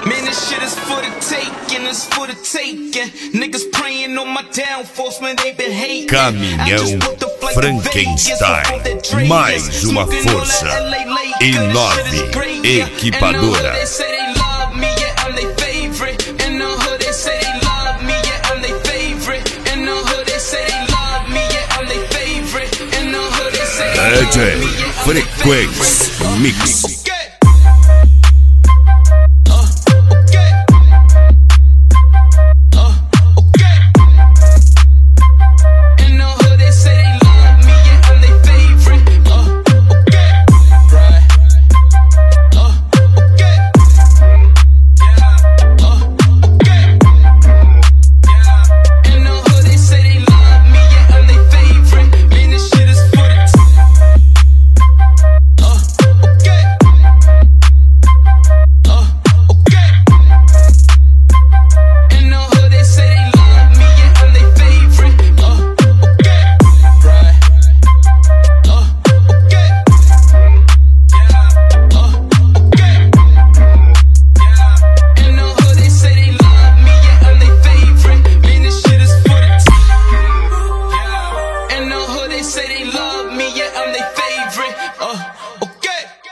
Man, this shit is for the taking, it's for the taking. Niggas praying on my downfalls when they been hating. Caminhão Frankenstein, mais uma força. I9 Equipadora. DJ Frequência Mix.